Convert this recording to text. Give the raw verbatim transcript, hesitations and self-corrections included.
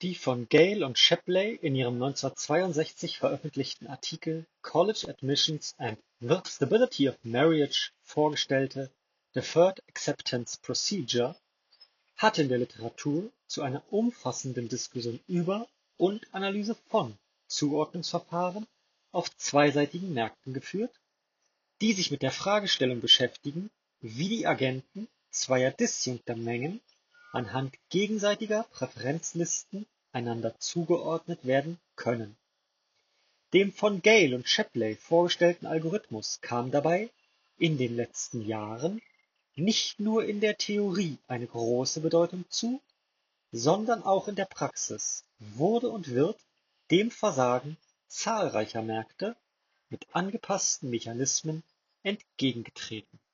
Die von Gale und Shapley in ihrem neunzehnhundertzweiundsechzig veröffentlichten Artikel College Admissions and the Stability of Marriage vorgestellte Deferred Acceptance Procedure hat in der Literatur zu einer umfassenden Diskussion über und Analyse von Zuordnungsverfahren auf zweiseitigen Märkten geführt, die sich mit der Fragestellung beschäftigen, wie die Agenten zweier disjunkter Mengen anhand gegenseitiger Präferenzlisten einander zugeordnet werden können. Dem von Gale und Shapley vorgestellten Algorithmus kam dabei in den letzten Jahren nicht nur in der Theorie eine große Bedeutung zu, sondern auch in der Praxis wurde und wird dem Versagen zahlreicher Märkte mit angepassten Mechanismen entgegengetreten